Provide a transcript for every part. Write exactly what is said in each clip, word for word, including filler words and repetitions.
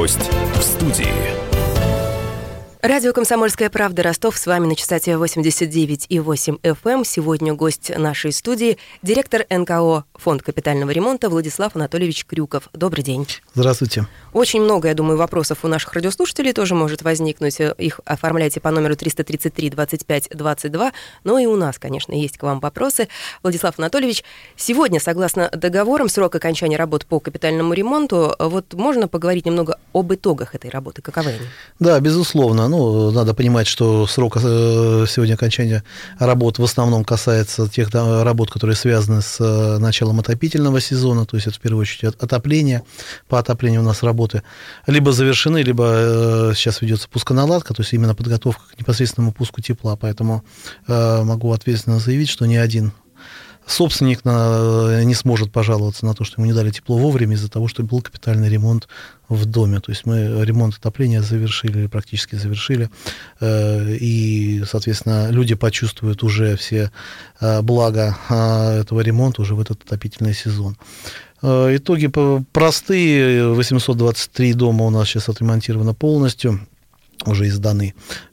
Гость в студии. Радио «Комсомольская правда», Ростов. С вами на частоте восемьдесят девять и восемь эф эм. Сегодня гость нашей студии — директор эн ка о «Фонд капитального ремонта» Владислав Анатольевич Крюков. Добрый день. Здравствуйте. Очень много, я думаю, вопросов у наших радиослушателей тоже может возникнуть. Их оформляйте по номеру триста тридцать три двадцать пять двадцать два. Но и у нас, конечно, есть к вам вопросы. Владислав Анатольевич, сегодня, согласно договорам, срок окончания работ по капитальному ремонту. Вот можно поговорить немного об итогах этой работы? Каковы они? Да, безусловно. Ну, надо понимать, что срок сегодня окончания работ в основном касается тех работ, которые связаны с началом отопительного сезона, то есть это в первую очередь отопление. По отоплению у нас работы либо завершены, либо сейчас ведется пусконаладка, то есть именно подготовка к непосредственному пуску тепла, поэтому могу ответственно заявить, что ни один собственник не сможет пожаловаться на то, что ему не дали тепло вовремя из-за того, что был капитальный ремонт в доме. То есть мы ремонт отопления завершили, практически завершили, и, соответственно, люди почувствуют уже все блага этого ремонта уже в этот отопительный сезон. Итоги простые. восемьсот двадцать три дома у нас сейчас отремонтировано полностью, уже изданы,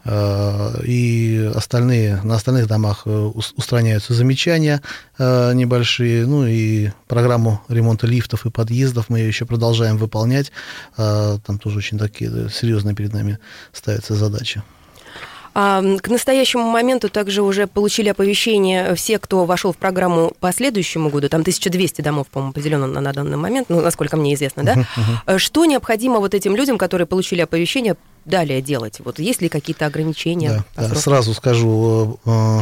и остальные, на остальных домах устраняются замечания небольшие, ну и программу ремонта лифтов и подъездов мы еще продолжаем выполнять, там тоже очень такие серьезные перед нами ставятся задачи. А к настоящему моменту также уже получили оповещение все, кто вошел в программу по следующему году, там тысяча двести домов, по-моему, поделено на, на данный момент, ну, насколько мне известно, да? Uh-huh. Что необходимо вот этим людям, которые получили оповещение, далее делать? Вот есть ли какие-то ограничения? Да, да, сразу скажу,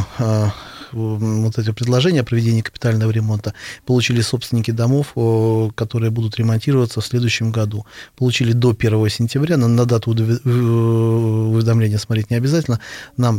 вот эти предложения о проведении капитального ремонта получили собственники домов, которые будут ремонтироваться в следующем году. Получили до первого сентября, на, на дату уведомления смотреть не обязательно, нам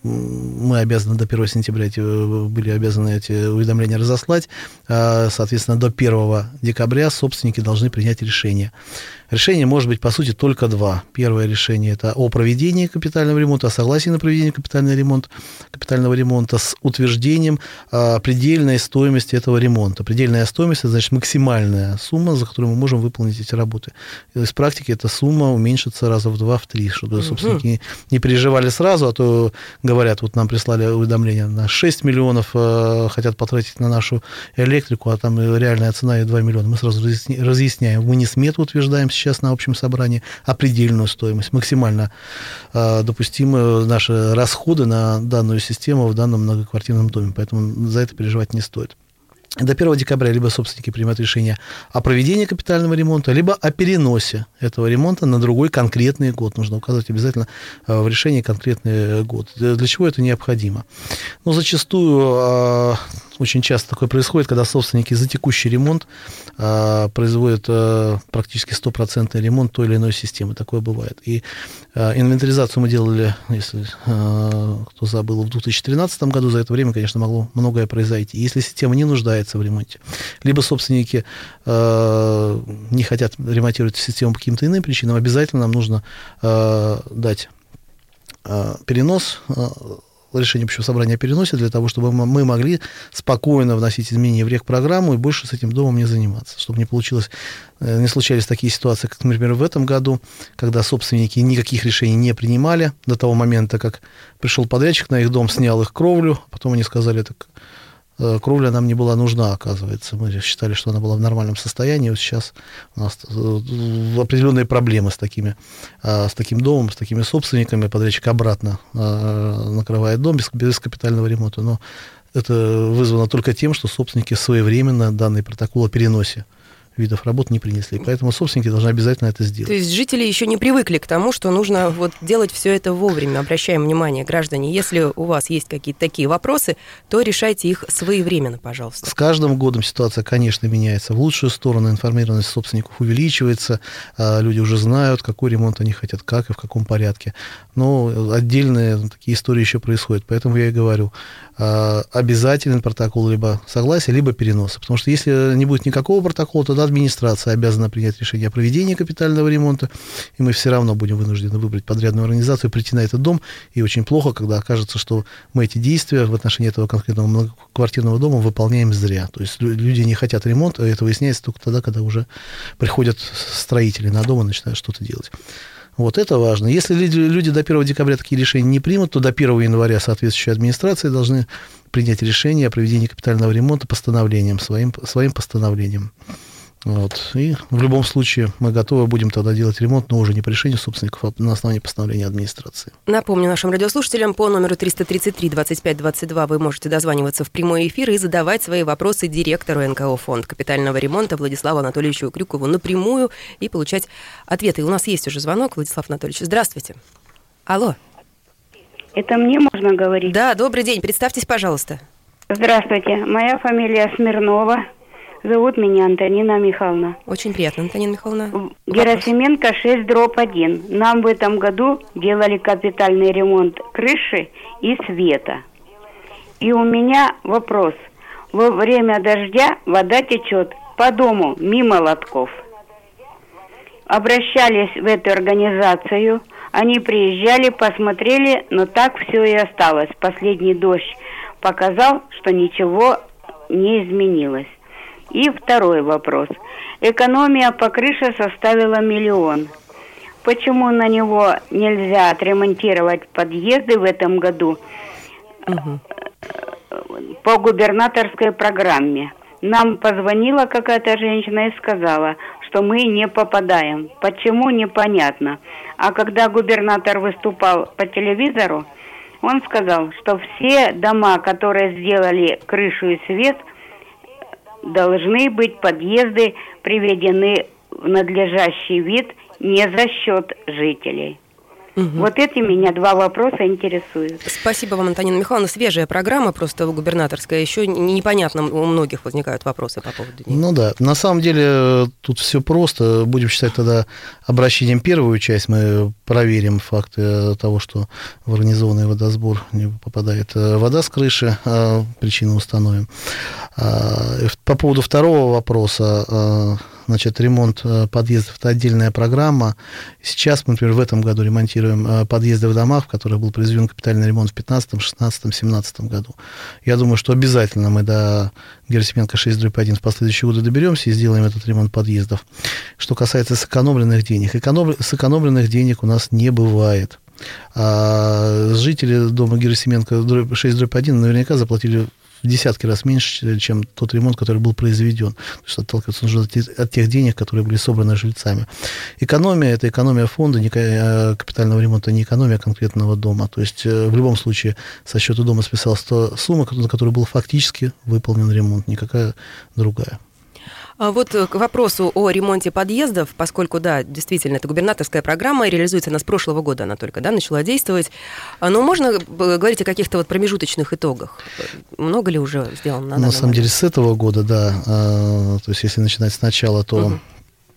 мы обязаны до первого сентября эти, были обязаны эти уведомления разослать, соответственно, до первого декабря собственники должны принять решение. Решение может быть, по сути, только два. Первое решение – это о проведении капитального ремонта, о согласии на проведение капитального ремонта, капитального ремонта с утверждением а, предельной стоимости этого ремонта. Предельная стоимость – это, значит, максимальная сумма, за которую мы можем выполнить эти работы. Из практики эта сумма уменьшится раза в два, в три, чтобы собственники не, не переживали сразу, а то говорят, вот нам прислали уведомление на шесть миллионов, а, хотят потратить на нашу электрику, а там реальная цена и два миллиона. Мы сразу разъясняем, мы не смету утверждаем сейчас на общем собрании, а предельную стоимость, максимально э, допустимые наши расходы на данную систему в данном многоквартирном доме, поэтому за это переживать не стоит. До первого декабря либо собственники принимают решение о проведении капитального ремонта, либо о переносе этого ремонта на другой конкретный год. Нужно указывать обязательно в решении конкретный год. Для чего это необходимо? Ну, зачастую, очень часто такое происходит, когда собственники за текущий ремонт производят практически стопроцентный ремонт той или иной системы. Такое бывает. И инвентаризацию мы делали, если кто забыл, в две тысячи тринадцатом году. За это время, конечно, могло многое произойти. Если система не нуждается в ремонте, либо собственники э, не хотят ремонтировать систему по каким-то иным причинам, обязательно нам нужно э, дать э, перенос, э, решение общего собрания о переносе, для того, чтобы мы могли спокойно вносить изменения в рекпрограмму и больше с этим домом не заниматься, чтобы не получилось, не случались такие ситуации, как, например, в этом году, когда собственники никаких решений не принимали до того момента, как пришел подрядчик на их дом, снял их кровлю, а потом они сказали, так кровля нам не была нужна, оказывается. Мы считали, что она была в нормальном состоянии. Вот сейчас у нас определенные проблемы с, такими, с таким домом, с такими собственниками. Подрядчик обратно накрывает дом без, без капитального ремонта. Но это вызвано только тем, что собственники своевременно данный протокол о переносе видов работ не принесли. Поэтому собственники должны обязательно это сделать. То есть жители еще не привыкли к тому, что нужно вот делать все это вовремя. Обращаем внимание, граждане, если у вас есть какие-то такие вопросы, то решайте их своевременно, пожалуйста. С каждым годом ситуация, конечно, меняется в лучшую сторону. Информированность собственников увеличивается. Люди уже знают, какой ремонт они хотят, как и в каком порядке. Но отдельные такие истории еще происходят. Поэтому я и говорю, обязателен протокол либо согласия, либо переноса. Потому что если не будет никакого протокола, тогда администрация обязана принять решение о проведении капитального ремонта, и мы все равно будем вынуждены выбрать подрядную организацию, прийти на этот дом, и очень плохо, когда окажется, что мы эти действия в отношении этого конкретного многоквартирного дома выполняем зря. То есть люди не хотят ремонта, а это выясняется только тогда, когда уже приходят строители на дом и начинают что-то делать. Вот это важно. Если люди, люди до первого декабря такие решения не примут, то до первого января соответствующие администрации должны принять решение о проведении капитального ремонта постановлением, своим, своим постановлением. Вот. И в любом случае мы готовы будем тогда делать ремонт, но уже не по решению собственников, а на основании постановления администрации. Напомню нашим радиослушателям, по номеру триста тридцать три двадцать пять двадцать два вы можете дозваниваться в прямой эфир и задавать свои вопросы директору эн ка о «Фонд капитального ремонта» Владиславу Анатольевичу Крюкову напрямую и получать ответы. И у нас есть уже звонок. Владислав Анатольевич, здравствуйте. Алло. Это мне можно говорить? Да, добрый день. Представьтесь, пожалуйста. Здравствуйте. Моя фамилия Смирнова. Зовут меня Антонина Михайловна. Очень приятно, Антонина Михайловна. Герасименко шесть дробь один. Нам в этом году делали капитальный ремонт крыши и света. И у меня вопрос. Во время дождя вода течет по дому мимо лотков. Обращались в эту организацию. Они приезжали, посмотрели, но так все и осталось. Последний дождь показал, что ничего не изменилось. И второй вопрос. Экономия по крыше составила миллион. Почему на него нельзя отремонтировать подъезды в этом году угу. по губернаторской программе? Нам позвонила какая-то женщина и сказала, что мы не попадаем. Почему, непонятно. А когда губернатор выступал по телевизору, он сказал, что все дома, которые сделали крышу и свет, должны быть подъезды приведены в надлежащий вид не за счет жителей. Угу. Вот эти меня два вопроса интересуют. Спасибо вам, Антонина Михайловна. Свежая программа, просто губернаторская. Еще непонятно, у многих возникают вопросы по поводу нее. Ну да, на самом деле тут все просто. Будем считать тогда обращением первую часть. Мы проверим факты того, что в организованный водосбор не попадает вода с крыши, причину установим. По поводу второго вопроса, значит, ремонт подъездов – это отдельная программа. Сейчас мы, например, в этом году ремонтируем подъезды в домах, в которых был произведен капитальный ремонт в пятнадцатом, шестнадцатом, семнадцатом году. Я думаю, что обязательно мы до Герасименко шесть дробь один в последующие годы доберемся и сделаем этот ремонт подъездов. Что касается сэкономленных денег. Эконом... Сэкономленных денег у нас не бывает. А жители дома Герасименко шесть дробь один наверняка заплатили в десятки раз меньше, чем тот ремонт, который был произведен. То есть отталкиваться нужно от тех денег, которые были собраны жильцами. Экономия – это экономия фонда, не капитального ремонта, не экономия конкретного дома. То есть в любом случае со счета дома списалась та сумма, на которую был фактически выполнен ремонт, никакая другая. Вот к вопросу о ремонте подъездов, поскольку, да, действительно, это губернаторская программа, реализуется она с прошлого года, она только, да, начала действовать. Но можно говорить о каких-то вот промежуточных итогах? Много ли уже сделано на, на самом момент? деле, с этого года, да. То есть, если начинать сначала, то угу.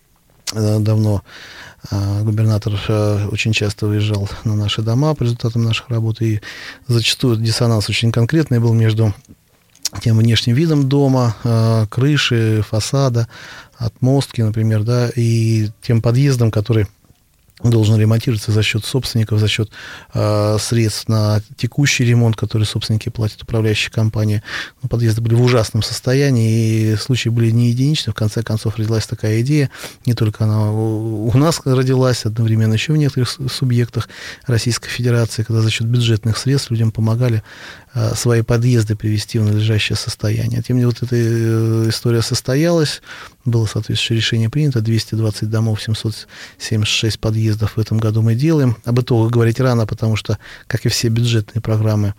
давно губернатор очень часто выезжал на наши дома по результатам наших работ, и зачастую диссонанс очень конкретный был между тем внешним видом дома, крыши, фасада, отмостки, например, да, и тем подъездом, который должен ремонтироваться за счет собственников, за счет э, средств на текущий ремонт, который собственники платят, управляющая компания. Но подъезды были в ужасном состоянии, и случаи были не единичны. В конце концов родилась такая идея, не только она у нас родилась, одновременно еще в некоторых субъектах Российской Федерации, когда за счет бюджетных средств людям помогали э, свои подъезды привести в надлежащее состояние. Тем не менее, вот эта история состоялась, было соответствующее решение принято, двести двадцать домов, семьсот семьдесят шесть подъездов в этом году мы делаем. Об итогах говорить рано, потому что, как и все бюджетные программы,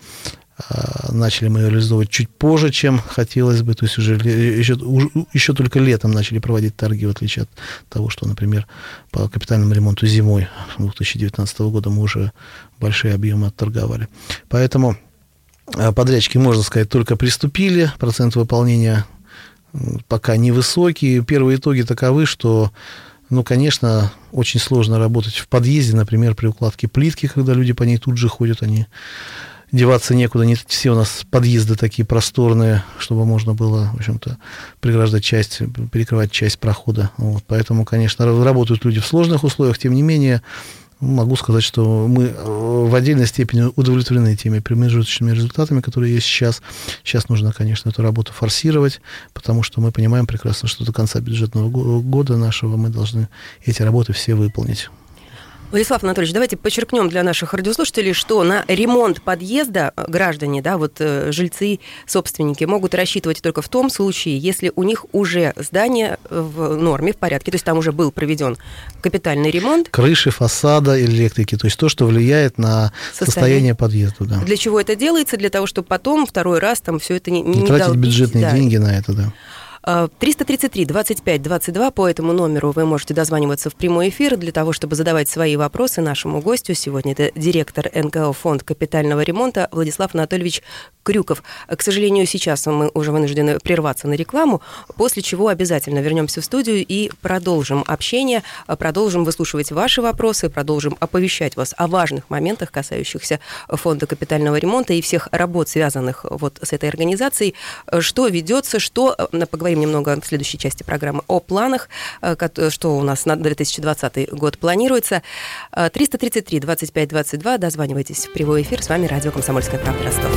начали мы реализовывать чуть позже, чем хотелось бы, то есть уже еще, еще только летом начали проводить торги, в отличие от того, что, например, по капитальному ремонту зимой две тысячи девятнадцатого года мы уже большие объемы отторговали. Поэтому подрядчики, можно сказать, только приступили, процент выполнения пока невысокий. Первые итоги таковы, что, ну, конечно, очень сложно работать в подъезде, например, при укладке плитки, когда люди по ней тут же ходят, они деваться некуда, не все у нас подъезды такие просторные, чтобы можно было, в общем-то, преграждать часть, перекрывать часть прохода. Вот. Поэтому, конечно, работают люди в сложных условиях, тем не менее, могу сказать, что мы в отдельной степени удовлетворены теми промежуточными результатами, которые есть сейчас. Сейчас нужно, конечно, эту работу форсировать, потому что мы понимаем прекрасно, что до конца бюджетного года нашего мы должны эти работы все выполнить. Владислав Анатольевич, давайте подчеркнем для наших радиослушателей, что на ремонт подъезда граждане, да, вот жильцы, собственники могут рассчитывать только в том случае, если у них уже здание в норме, в порядке, то есть там уже был проведен капитальный ремонт. Крыши, фасада, электрики, то есть то, что влияет на состояние, состояние подъезда. Да. Для чего это делается? Для того, чтобы потом второй раз там все это не, не, не тратить долбить, бюджетные да. деньги на это, да. триста тридцать три двадцать пять двадцать два, по этому номеру вы можете дозваниваться в прямой эфир для того, чтобы задавать свои вопросы нашему гостю. Сегодня это директор эн ка о фонд капитального ремонта Владислав Анатольевич Крюков. К сожалению, сейчас мы уже вынуждены прерваться на рекламу, после чего обязательно вернемся в студию и продолжим общение, продолжим выслушивать ваши вопросы, продолжим оповещать вас о важных моментах, касающихся фонда капитального ремонта и всех работ, связанных вот с этой организацией, что ведется, что, поговорим немного в следующей части программы о планах, что у нас на две тысячи двадцатый год планируется. триста тридцать три двадцать пять двадцать два, дозванивайтесь в прямой эфир. С вами радио «Комсомольская правда» Ростов.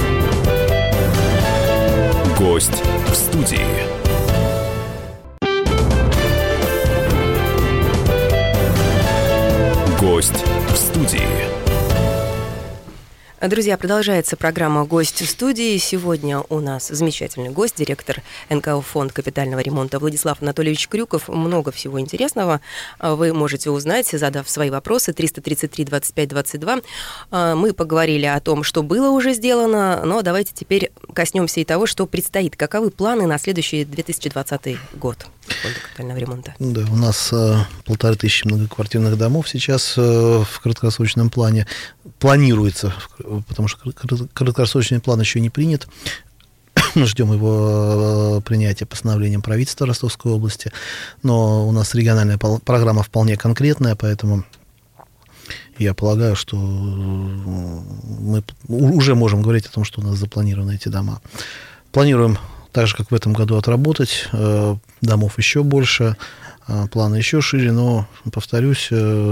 Гость в студии. Гость в студии. Друзья, продолжается программа «Гость в студии». Сегодня у нас замечательный гость, директор эн ка о фонд капитального ремонта Владислав Анатольевич Крюков. Много всего интересного вы можете узнать, задав свои вопросы. триста тридцать три двадцать пять двадцать два. Мы поговорили о том, что было уже сделано, но давайте теперь коснемся и того, что предстоит. Каковы планы на следующий две тысячи двадцатый год фонда капитального ремонта? Да, у нас э, полторы тысячи многоквартирных домов сейчас э, в краткосрочном плане планируется, потому что краткосрочный план еще не принят. Мы ждем его принятия постановлением правительства Ростовской области, но у нас региональная программа вполне конкретная, поэтому я полагаю, что мы уже можем говорить о том, что у нас запланированы эти дома. Планируем так же, как в этом году, отработать, домов еще больше, планы еще шире, но, повторюсь,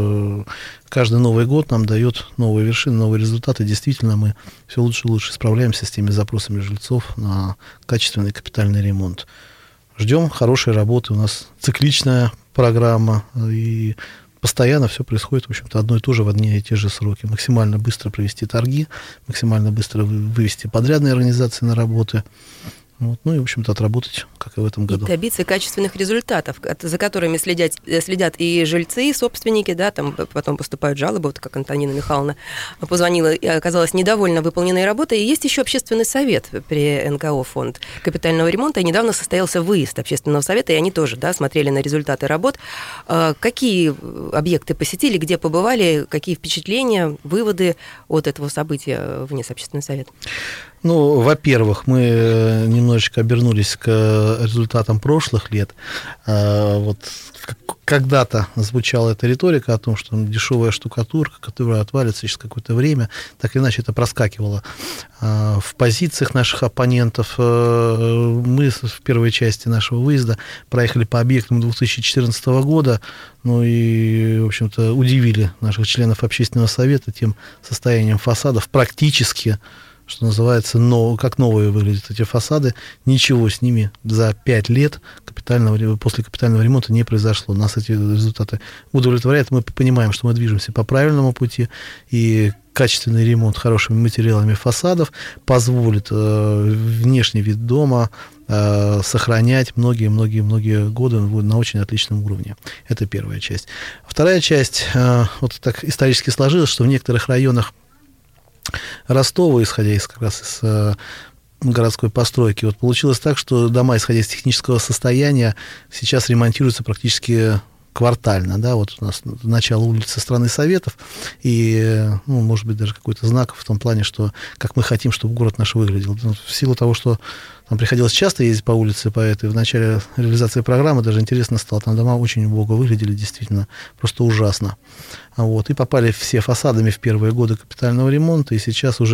каждый Новый год нам дает новые вершины, новые результаты. Действительно, мы все лучше и лучше справляемся с теми запросами жильцов на качественный капитальный ремонт. Ждем хорошей работы, у нас цикличная программа, и постоянно все происходит, в общем-то, одно и то же в одни и те же сроки. Максимально быстро провести торги, максимально быстро вывести подрядные организации на работы. Вот, ну и, в общем-то, отработать, как и в этом году. И добиться качественных результатов, за которыми следят, следят и жильцы, и собственники, да, там потом поступают жалобы, вот как Антонина Михайловна позвонила и оказалась недовольна выполненной работой. И есть еще общественный совет при эн ка о фонд капитального ремонта, и недавно состоялся выезд общественного совета, и они тоже, да, смотрели на результаты работ. Какие объекты посетили, где побывали, какие впечатления, выводы от этого события внес общественный совет? Ну, во-первых, мы немножечко обернулись к результатам прошлых лет. Вот когда-то звучала эта риторика о том, что дешевая штукатурка, которая отвалится через какое-то время, так или иначе это проскакивало в позициях наших оппонентов. Мы в первой части нашего выезда проехали по объектам две тысячи четырнадцатого года, ну и, в общем-то, удивили наших членов общественного совета тем состоянием фасадов практически, что называется, но, как новые выглядят эти фасады, ничего с ними за пять лет капитального, после капитального ремонта не произошло. Нас эти результаты удовлетворяют. Мы понимаем, что мы движемся по правильному пути, и качественный ремонт хорошими материалами фасадов позволит э, внешний вид дома э, сохранять многие-многие-многие годы на очень отличном уровне. Это первая часть. Вторая часть, э, вот так исторически сложилось, что в некоторых районах Ростова, исходя из, как раз из э, городской постройки, вот получилось так, что дома, исходя из технического состояния, сейчас ремонтируются практически квартально, да, вот у нас начало улицы Страны Советов, и, ну, может быть, даже какой-то знак в том плане, что как мы хотим, чтобы город наш выглядел. В силу того, что нам приходилось часто ездить по улице, по этой, в начале реализации программы даже интересно стало, там дома очень убого выглядели, действительно, просто ужасно. Вот, и попали все фасадами в первые годы капитального ремонта, и сейчас уже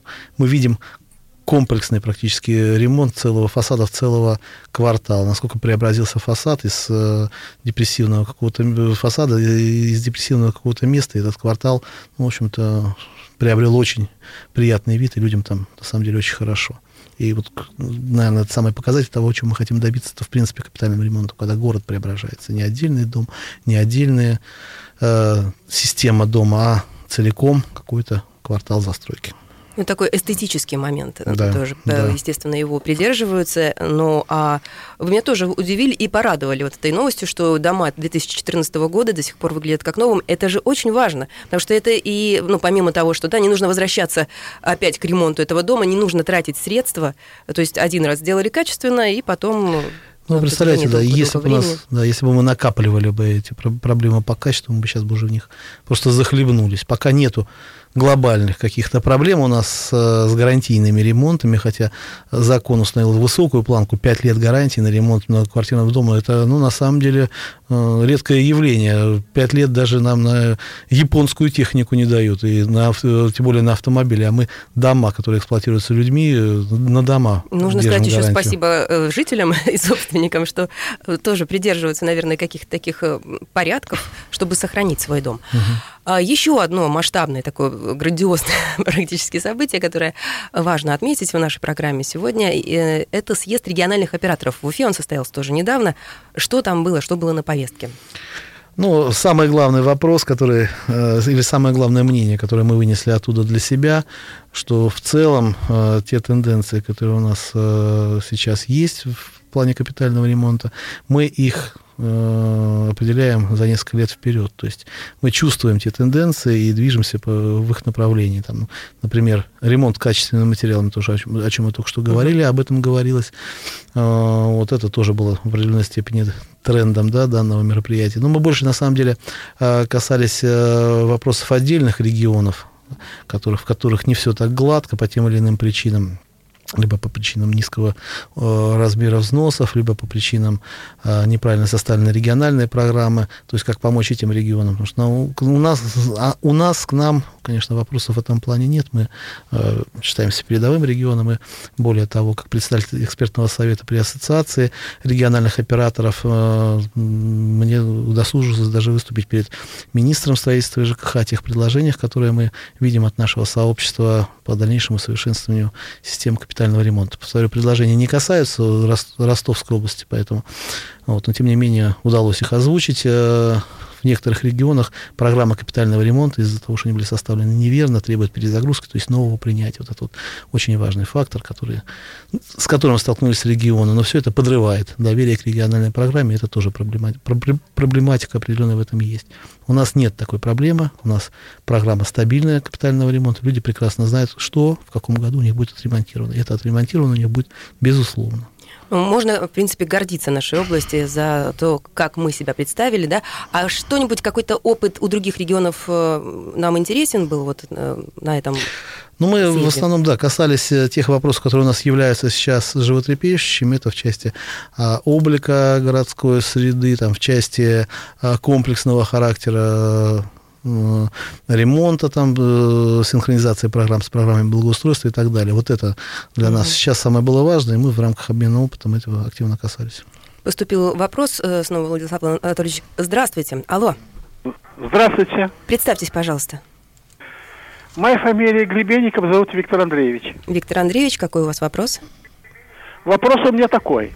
мы видим комплексный практически ремонт целого фасада, целого квартала. Насколько преобразился фасад из э, депрессивного какого-то фасада, из депрессивного какого-то места, этот квартал, ну, в общем-то, приобрел очень приятный вид, и людям там, на самом деле, очень хорошо. И вот, наверное, это самый показатель того, чего мы хотим добиться, это, в принципе, капитальным ремонтом, когда город преображается. Не отдельный дом, не отдельная э, система дома, а целиком какой-то квартал застройки. Ну, такой эстетический момент, да, тоже, да. естественно, его придерживаются. Но а вы меня тоже удивили и порадовали вот этой новостью, что дома две тысячи четырнадцатого года до сих пор выглядят как новым. Это же очень важно, потому что это и, ну, помимо того, что, да, не нужно возвращаться опять к ремонту этого дома, не нужно тратить средства, то есть один раз сделали качественно, и потом... Ну, представляете, да, если бы, у нас, да, если бы мы накапливали бы эти проблемы по качеству, мы бы сейчас бы уже в них просто захлебнулись. Пока нету глобальных каких-то проблем у нас с гарантийными ремонтами, хотя закон установил высокую планку, пять лет гарантии на ремонт многоквартирного дома. Это, ну, на самом деле, редкое явление. пять лет даже нам на японскую технику не дают, и на, тем более на автомобили. А мы дома, которые эксплуатируются людьми, на дома нужно держим сказать еще гарантию. Спасибо жителям и собственникам, что тоже придерживаются, наверное, каких-то таких порядков, чтобы сохранить свой дом. Угу. Еще одно масштабное такое грандиозное практически событие, которое важно отметить в нашей программе сегодня, это съезд региональных операторов в Уфе. Он состоялся тоже недавно. Что там было, что было на повестке? Ну, самый главный вопрос, который, или самое главное мнение, которое мы вынесли оттуда для себя, что в целом те тенденции, которые у нас сейчас есть в плане капитального ремонта, мы их определяем за несколько лет вперед. То есть мы чувствуем те тенденции и движемся по, в их направлении. Там, например, ремонт качественными материалами, тоже, о чем, о чем мы только что говорили, об этом говорилось. Вот это тоже было в определенной степени трендом, да, данного мероприятия. Но мы больше, на самом деле, касались вопросов отдельных регионов, которых, в которых не все так гладко по тем или иным причинам. Либо по причинам низкого э, размера взносов, либо по причинам э, неправильно составленной региональной программы, то есть как помочь этим регионам. Потому что ну, у, нас, а у нас к нам, конечно, вопросов в этом плане нет. Мы э, считаемся передовым регионом, и более того, как председатель экспертного совета при ассоциации региональных операторов, э, мне удосужилось даже выступить перед министром строительства и ЖКХ о тех предложениях, которые мы видим от нашего сообщества по дальнейшему совершенствованию системы капитального ремонта. Повторю, предложения не касаются Ростовской области, поэтому, вот, но тем не менее удалось их озвучить. В некоторых регионах программа капитального ремонта из-за того, что они были составлены неверно, требует перезагрузки, то есть нового принятия. Вот это вот очень важный фактор, который, с которым столкнулись регионы. Но все это подрывает доверие к региональной программе, это тоже проблематика, проблематика определенная в этом есть. У нас нет такой проблемы, у нас программа стабильная капитального ремонта, люди прекрасно знают, что в каком году у них будет отремонтировано. И это отремонтировано у них будет безусловно. Можно, в принципе, гордиться нашей области за то, как мы себя представили, да? А что-нибудь, какой-то опыт у других регионов нам интересен был вот на этом? Ну, мы съезде? В основном, да, касались тех вопросов, которые у нас являются сейчас животрепещущими. Это в части а, облика городской среды, там, в части а, комплексного характера ремонта, там, синхронизации программ с программами благоустройства и так далее. Вот это для mm-hmm. нас сейчас самое было важное, и мы в рамках обмена опытом этого активно касались. Поступил вопрос снова, Владислав Анатольевич. Здравствуйте. Алло. Здравствуйте. Представьтесь, пожалуйста. Моя фамилия Глебенников, зовут Виктор Андреевич. Виктор Андреевич, какой у вас вопрос? Вопрос у меня такой.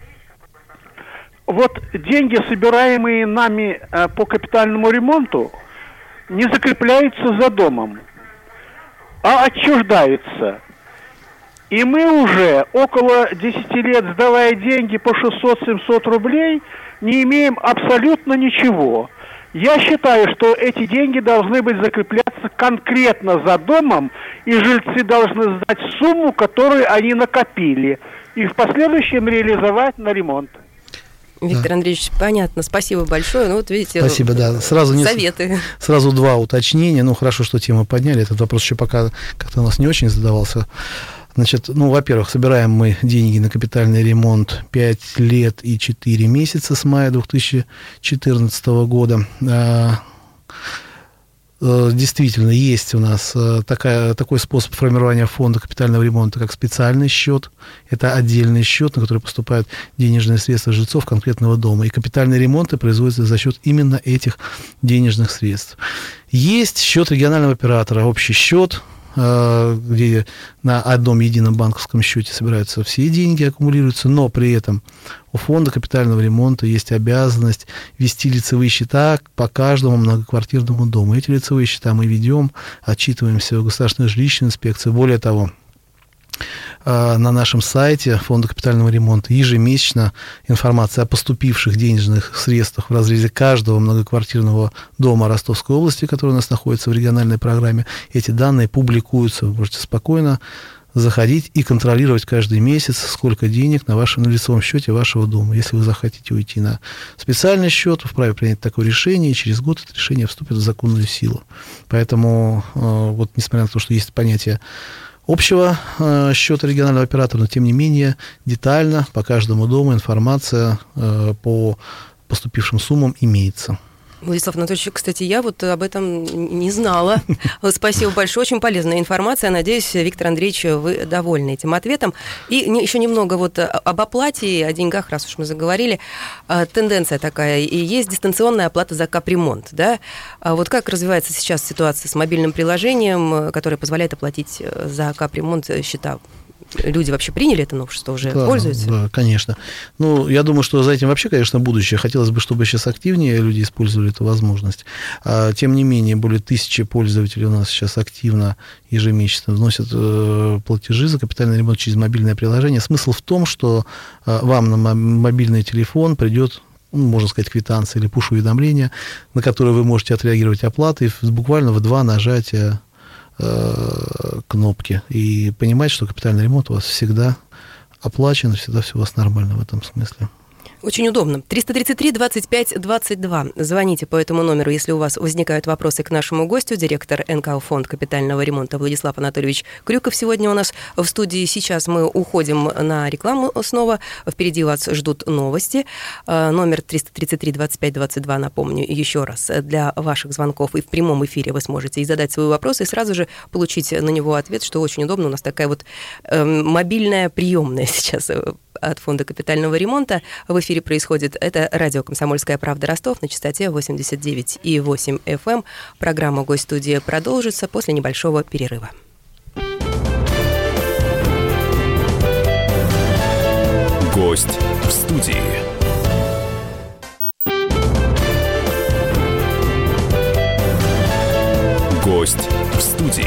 Вот деньги, собираемые нами э, по капитальному ремонту, не закрепляются за домом, а отчуждаются. И мы уже около десяти лет, сдавая деньги по шестьсот-семьсот рублей, не имеем абсолютно ничего. Я считаю, что эти деньги должны быть закрепляться конкретно за домом, и жильцы должны сдать сумму, которую они накопили, и в последующем реализовать на ремонт. Виктор да. Андреевич, понятно, спасибо большое. Ну, вот видите, спасибо, да. Сразу советы. Не, сразу два уточнения. Ну, хорошо, что тему подняли. Этот вопрос еще пока как-то у нас не очень задавался. Значит, ну, во-первых, собираем мы деньги на капитальный ремонт пять лет и четыре месяца с мая две тысячи четырнадцатого года. Действительно, есть у нас такая, такой способ формирования фонда капитального ремонта, как специальный счет. Это отдельный счет, на который поступают денежные средства жильцов конкретного дома. И капитальные ремонты производятся за счет именно этих денежных средств. Есть счет регионального оператора, общий счет, где на одном едином банковском счете собираются все деньги, аккумулируются, но при этом у фонда капитального ремонта есть обязанность вести лицевые счета по каждому многоквартирному дому. Эти лицевые счета мы ведем, отчитываемся в Государственной жилищной инспекции. Более того, на нашем сайте Фонда капитального ремонта ежемесячно информация о поступивших денежных средствах в разрезе каждого многоквартирного дома Ростовской области, который у нас находится в региональной программе. Эти данные публикуются. Вы можете спокойно заходить и контролировать каждый месяц, сколько денег на вашем на лицевом счете вашего дома. Если вы захотите уйти на специальный счет, вы вправе принять такое решение, и через год это решение вступит в законную силу. Поэтому, вот, несмотря на то, что есть понятие общего э, счета регионального оператора, но тем не менее детально по каждому дому информация э, по поступившим суммам имеется. Владислав Анатольевич, кстати, я вот об этом не знала. Спасибо большое, очень полезная информация. Надеюсь, Виктор Андреевич, вы довольны этим ответом. И еще немного вот об оплате и о деньгах, раз уж мы заговорили. Тенденция такая, и есть дистанционная оплата за капремонт, да? Вот как развивается сейчас ситуация с мобильным приложением, которое позволяет оплатить за капремонт счета? Люди вообще приняли это новшество, уже да, пользуются? Да, конечно. Ну, я думаю, что за этим вообще, конечно, будущее. Хотелось бы, чтобы сейчас активнее люди использовали эту возможность. А, тем не менее, более тысячи пользователей у нас сейчас активно ежемесячно вносят э, платежи за капитальный ремонт через мобильное приложение. Смысл в том, что э, вам на мобильный телефон придет, ну, можно сказать, квитанция или пуш-уведомление, на которое вы можете отреагировать оплатой буквально в два нажатия кнопки и понимать, что капитальный ремонт у вас всегда оплачен, всегда все у вас нормально в этом смысле. Очень удобно. триста тридцать три двадцать пять двадцать два. Звоните по этому номеру, если у вас возникают вопросы к нашему гостю, директор эн ка о Фонд капитального ремонта Владислав Анатольевич Крюков сегодня у нас в студии. Сейчас мы уходим на рекламу снова. Впереди вас ждут новости. Номер триста тридцать три двадцать пять двадцать два, напомню еще раз, для ваших звонков. И в прямом эфире вы сможете и задать свой вопрос, и сразу же получить на него ответ, что очень удобно. У нас такая вот э, мобильная приемная сейчас от Фонда капитального ремонта в эфире происходит. Это радио «Комсомольская правда» Ростов на частоте восемьдесят девять и восемь эф эм. Программа «Гость-студия» продолжится после небольшого перерыва. Гость в студии. Гость в студии.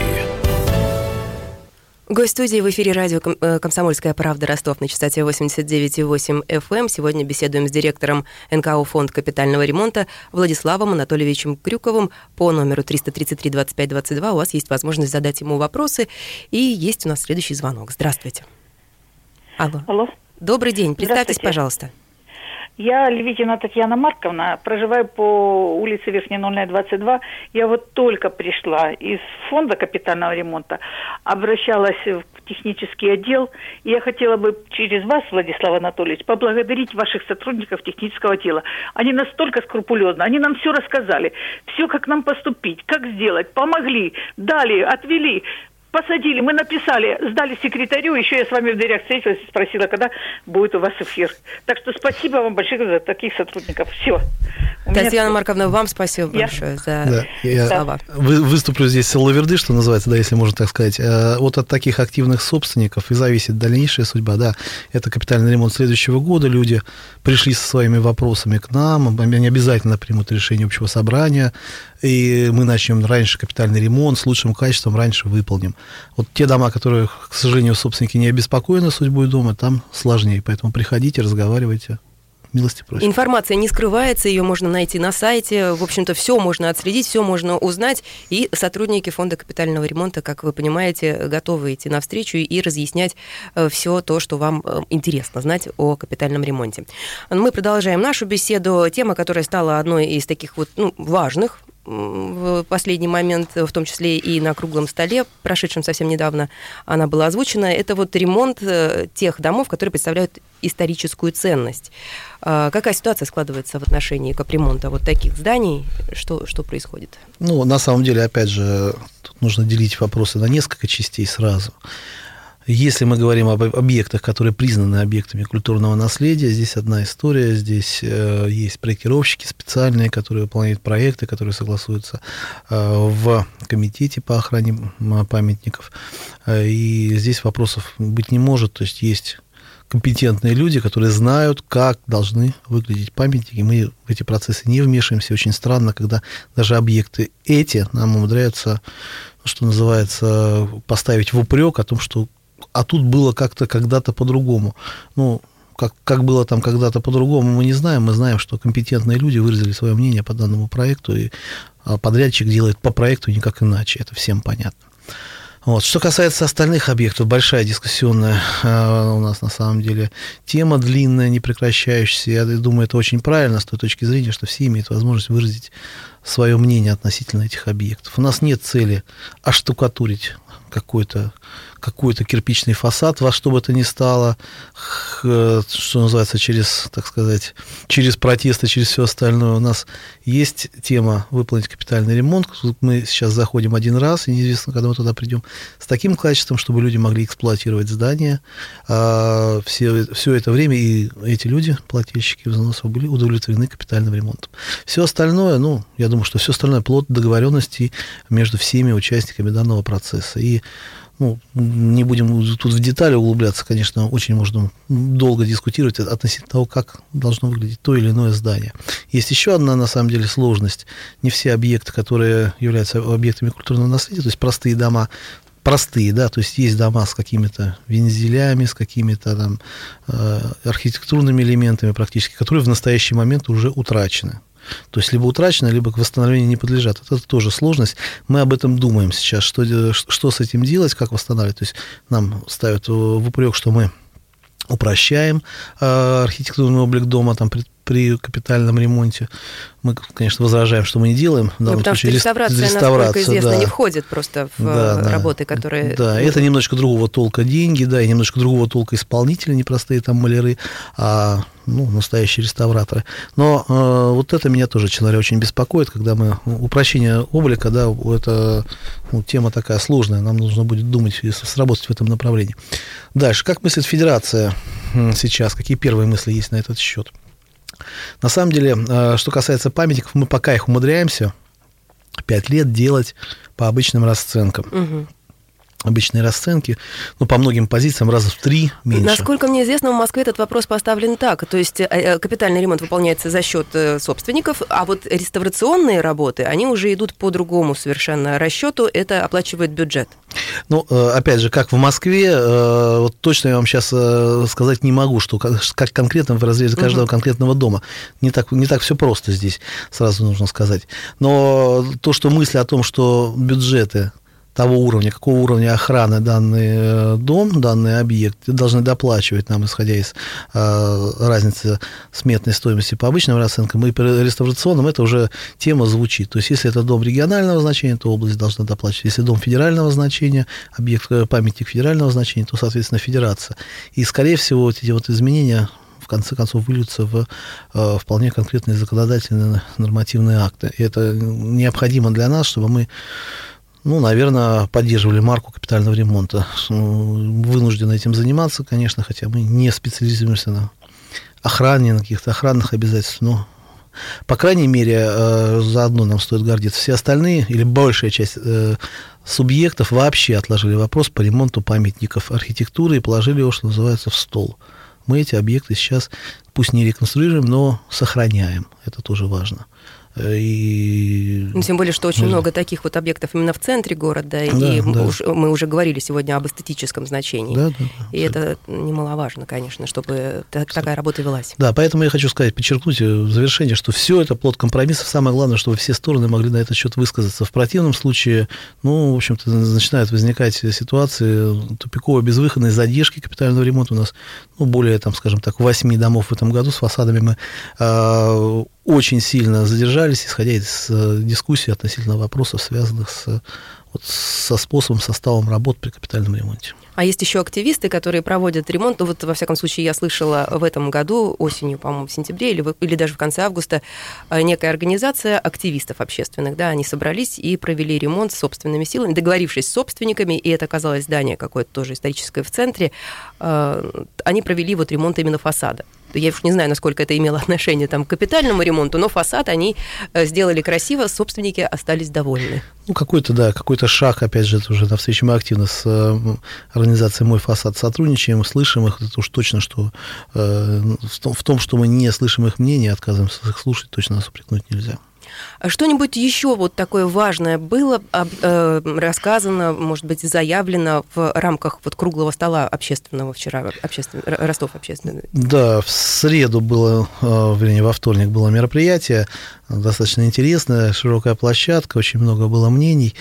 Гость студии в эфире радио «Комсомольская правда» Ростов на частоте восемьдесят девять и восемь эф эм. Сегодня беседуем с директором эн ка о Фонд капитального ремонта Владиславом Анатольевичем Крюковым по номеру триста тридцать три двадцать пять двадцать два. У вас есть возможность задать ему вопросы. И есть у нас следующий звонок. Здравствуйте. Алло. Алло. Добрый день. Представьтесь, пожалуйста. Я Левитина Татьяна Марковна, проживаю по улице Верхненольная, двадцать два. Я вот только пришла из Фонда капитального ремонта, обращалась в технический отдел, и я хотела бы через вас, Владислав Анатольевич, поблагодарить ваших сотрудников технического отдела. Они настолько скрупулезно, они нам все рассказали, все, как нам поступить, как сделать, помогли, дали, отвели. Посадили, мы написали, сдали секретарю, еще я с вами в дверях встретилась и спросила, когда будет у вас эфир. Так что спасибо вам большое за таких сотрудников. Все. Татьяна Марковна, вам спасибо я... большое за да, я слова. Вы, выступлю здесь с лаверды, что называется, да, если можно так сказать. Вот от таких активных собственников и зависит дальнейшая судьба. Да, это капитальный ремонт следующего года. Люди пришли со своими вопросами к нам, они обязательно примут решение общего собрания, и мы начнем раньше капитальный ремонт, с лучшим качеством раньше выполним. Вот те дома, которые, к сожалению, собственники не обеспокоены судьбой дома, там сложнее. Поэтому приходите, разговаривайте. Милости просим. Информация не скрывается, ее можно найти на сайте. В общем-то, все можно отследить, все можно узнать. И сотрудники Фонда капитального ремонта, как вы понимаете, готовы идти навстречу и разъяснять все то, что вам интересно знать о капитальном ремонте. Мы продолжаем нашу беседу. Тема, которая стала одной из таких вот ну, важных в последний момент, в том числе и на круглом столе, прошедшем совсем недавно, она была озвучена. Это вот ремонт тех домов, которые представляют историческую ценность. Какая ситуация складывается в отношении капремонта вот таких зданий? Что, что происходит? Ну, на самом деле, опять же, тут нужно делить вопросы на несколько частей сразу. Если мы говорим об объектах, которые признаны объектами культурного наследия, здесь одна история, здесь э, есть проектировщики специальные, которые выполняют проекты, которые согласуются э, в комитете по охране памятников, э, и здесь вопросов быть не может, то есть есть компетентные люди, которые знают, как должны выглядеть памятники, мы в эти процессы не вмешиваемся. Очень странно, когда даже объекты эти нам умудряются, что называется, поставить в упрек о том, что а тут было как-то когда-то по-другому. Ну, как, как было там когда-то по-другому, мы не знаем. Мы знаем, что компетентные люди выразили свое мнение по данному проекту, и подрядчик делает по проекту никак иначе. Это всем понятно. Вот. Что касается остальных объектов, большая дискуссионная э, у нас на самом деле тема длинная, не прекращающаяся. Я думаю, это очень правильно с той точки зрения, что все имеют возможность выразить свое мнение относительно этих объектов. У нас нет цели оштукатурить какой-то какой-то кирпичный фасад, во что бы то ни стало, что называется, через, так сказать, через протесты, через все остальное. У нас есть тема выполнить капитальный ремонт. Мы сейчас заходим один раз, и неизвестно, когда мы туда придем, с таким качеством, чтобы люди могли эксплуатировать здание. Все, все это время и эти люди, плательщики взносов, были удовлетворены капитальным ремонтом. Все остальное, ну, я думаю, что все остальное плод договоренностей между всеми участниками данного процесса. И ну, не будем тут в детали углубляться, конечно, очень можно долго дискутировать относительно того, как должно выглядеть то или иное здание. Есть еще одна, на самом деле, сложность. Не все объекты, которые являются объектами культурного наследия, то есть простые дома, простые, да, то есть есть дома с какими-то вензелями, с какими-то там архитектурными элементами практически, которые в настоящий момент уже утрачены. То есть либо утрачено, либо к восстановлению не подлежат. Это тоже сложность. Мы об этом думаем сейчас, что, что с этим делать, как восстанавливать. То есть нам ставят в упрек, что мы упрощаем архитектурный облик дома там, при, при капитальном ремонте. Мы, конечно, возражаем, что мы не делаем. В данном ну, потому случае, что реставрация, реставрация, насколько известно, да. не входит просто в да, работы, да. которые... Да, это немножко другого толка деньги, да, и немножко другого толка исполнители, не простые там маляры, а ну, настоящие реставраторы. Но э, вот это меня тоже, честно говоря, очень беспокоит, когда мы... Упрощение облика, да, это ну, тема такая сложная, нам нужно будет думать и сработать в этом направлении. Дальше, как мыслит Федерация сейчас? Какие первые мысли есть на этот счет? На самом деле, что касается памятников, мы пока их умудряемся пять лет делать по обычным расценкам. Угу. Обычные расценки, ну, по многим позициям раза в три меньше. Насколько мне известно, в Москве этот вопрос поставлен так. То есть капитальный ремонт выполняется за счет собственников, а вот реставрационные работы, они уже идут по другому совершенно расчету, это оплачивает бюджет. Ну, опять же, как в Москве, вот точно я вам сейчас сказать не могу, что как конкретно в разрезе каждого угу. конкретного дома. Не так, не так все просто здесь, сразу нужно сказать. Но то, что мысли о том, что бюджеты того уровня, какого уровня охраны данный дом, данный объект должны доплачивать нам, исходя из э, разницы сметной стоимости по обычным расценкам и по реставрационным, это уже тема звучит. То есть, если это дом регионального значения, то область должна доплачивать. Если дом федерального значения, объект, памятник федерального значения, то, соответственно, федерация. И, скорее всего, вот эти вот изменения в конце концов выльются в э, вполне конкретные законодательные нормативные акты. И это необходимо для нас, чтобы мы ну, наверное, поддерживали марку капитального ремонта. Вынуждены этим заниматься, конечно, хотя мы не специализируемся на охране, на каких-то охранных обязательствах, но, по крайней мере, заодно нам стоит гордиться. Все остальные, или большая часть субъектов вообще отложили вопрос по ремонту памятников архитектуры и положили его, что называется, в стол. Мы эти объекты сейчас, пусть не реконструируем, но сохраняем. Это тоже важно. И... Ну, тем более, что очень много таких вот объектов именно в центре города, да, и да. Уж, мы уже говорили сегодня об эстетическом значении. Да, да, да, и абсолютно. Это немаловажно, конечно, чтобы так, такая работа велась. Да, поэтому я хочу сказать, подчеркнуть в завершение, что все это плод компромиссов. Самое главное, чтобы все стороны могли на этот счет высказаться. В противном случае, ну, в общем-то, начинают возникать ситуации тупиковой, безвыходной задержки капитального ремонта. У нас, ну, более, там, скажем так, восьми домов в этом году с фасадами мы очень сильно задержались, исходя из дискуссий относительно вопросов, связанных с, вот, со способом, составом работ при капитальном ремонте. А есть еще активисты, которые проводят ремонт. Ну, вот, во всяком случае, я слышала в этом году, осенью, по-моему, в сентябре или, в, или даже в конце августа, некая организация активистов общественных, да, они собрались и провели ремонт собственными силами, договорившись с собственниками, и это оказалось здание какое-то тоже историческое в центре. Они провели вот ремонт именно фасада. Я уж не знаю, насколько это имело отношение там, к капитальному ремонту, но фасад они сделали красиво, собственники остались довольны. Ну, какой-то, да, какой-то шаг, опять же, это уже навстречу мы активно с организацией «Мой фасад» сотрудничаем, слышим их, это уж точно, что э, в том, что мы не слышим их мнение, отказываемся их слушать, точно нас упрекнуть нельзя. Что-нибудь еще вот такое важное было э, рассказано, может быть, заявлено в рамках вот круглого стола общественного вчера, обществен... Ростов общественный? Да, в среду было, э, вернее, во вторник было мероприятие, достаточно интересное, широкая площадка, очень много было мнений.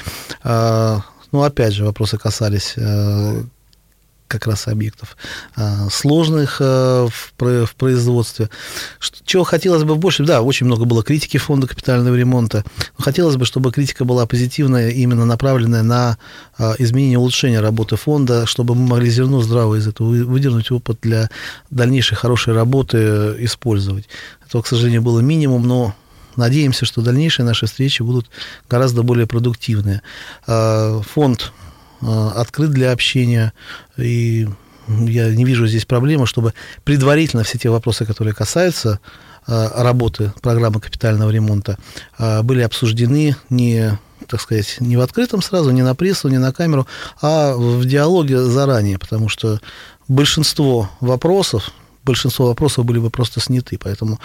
Э, ну, опять же, вопросы касались э, как раз объектов а, сложных а, в, в производстве. Что, чего хотелось бы больше, да, очень много было критики фонда капитального ремонта, но хотелось бы, чтобы критика была позитивная, именно направленная на а, изменение, улучшение работы фонда, чтобы мы могли зерно здраво из этого выдернуть, опыт для дальнейшей хорошей работы использовать. Этого, к сожалению, было минимум, но надеемся, что дальнейшие наши встречи будут гораздо более продуктивные. А, фонд открыт для общения, и я не вижу здесь проблемы, чтобы предварительно все те вопросы, которые касаются работы программы капитального ремонта, были обсуждены не, так сказать, не в открытом сразу, не на прессу, не на камеру, а в диалоге заранее, потому что большинство вопросов, большинство вопросов были бы просто сняты, поэтому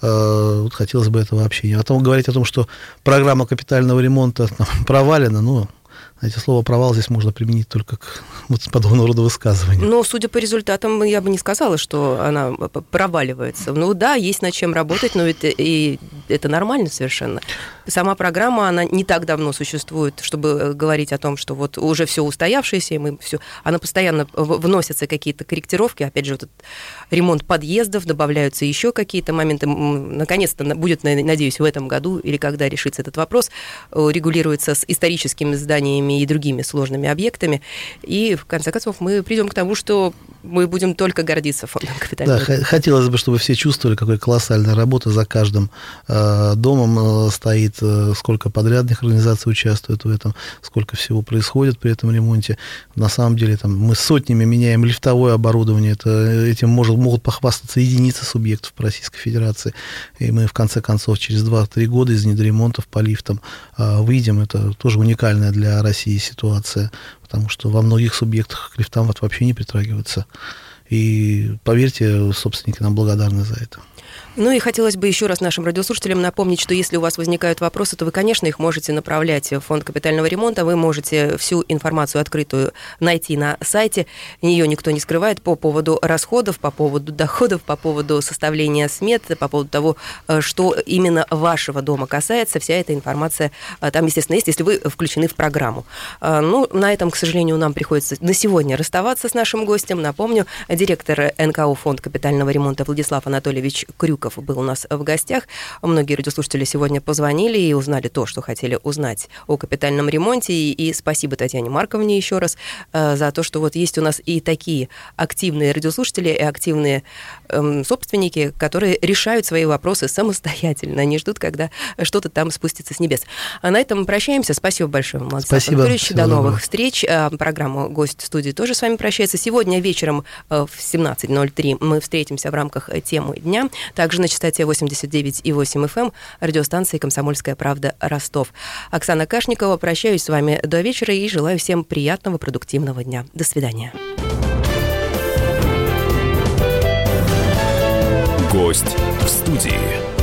э, вот хотелось бы этого общения. А том, говорить о том, что программа капитального ремонта там, провалена, ну, знаете, слово «провал» здесь можно применить только к вот подобного рода высказыванию. Но, судя по результатам, я бы не сказала, что она проваливается. Ну да, есть над чем работать, но это, и это нормально совершенно. Сама программа, она не так давно существует, чтобы говорить о том, что вот уже все устоявшееся, и мы все... Она постоянно вносятся какие-то корректировки, опять же, вот этот ремонт подъездов, добавляются еще какие-то моменты. Наконец-то будет, надеюсь, в этом году, или когда решится этот вопрос, регулируется с историческими зданиями и другими сложными объектами. И, в конце концов, мы придем к тому, что мы будем только гордиться фондом капитального. Да, хотелось бы, чтобы все чувствовали, какая колоссальная работа за каждым э, домом э, стоит, э, сколько подрядных организаций участвует в этом, сколько всего происходит при этом ремонте. На самом деле, там, мы сотнями меняем лифтовое оборудование, это, этим может, могут похвастаться единицы субъектов по Российской Федерации. И мы, в конце концов, через два-три года из недоремонтов по лифтам э, выйдем. Это тоже уникальная для России ситуация, потому что во многих субъектах к лифтам вот вообще не притрагиваются. И, поверьте, собственники нам благодарны за это. Ну и хотелось бы еще раз нашим радиослушателям напомнить, что если у вас возникают вопросы, то вы, конечно, их можете направлять в фонд капитального ремонта. Вы можете всю информацию открытую найти на сайте. Ее никто не скрывает по поводу расходов, по поводу доходов, по поводу составления смет, по поводу того, что именно вашего дома касается. Вся эта информация там, естественно, есть, если вы включены в программу. Ну, на этом, к сожалению, нам приходится на сегодня расставаться с нашим гостем. Напомню, директор эн ка о фонд капитального ремонта Владислав Анатольевич Крюков был у нас в гостях. Многие радиослушатели сегодня позвонили и узнали то, что хотели узнать о капитальном ремонте. И, и спасибо Татьяне Марковне еще раз э, за то, что вот есть у нас и такие активные радиослушатели, и активные э, собственники, которые решают свои вопросы самостоятельно, не ждут, когда что-то там спустится с небес. А на этом прощаемся. Спасибо большое, Владислав Анатольевич. До новых доброго. встреч. Программа «Гость студии» тоже с вами прощается. Сегодня вечером в семнадцать ноль три мы встретимся в рамках темы дня. Также на частоте восемьдесят девять и восемь эф эм радиостанции «Комсомольская правда» Ростов. Оксана Кашникова. Прощаюсь с вами до вечера и желаю всем приятного, продуктивного дня. До свидания. Гость в студии.